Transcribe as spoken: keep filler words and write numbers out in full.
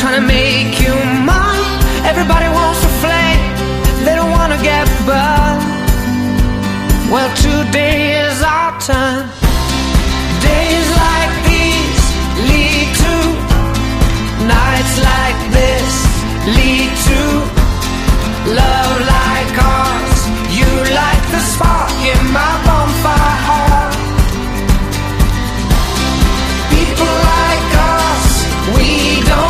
trying to make you mine. Everybody wants to flame, they don't wanna get burned. Well, today is our time.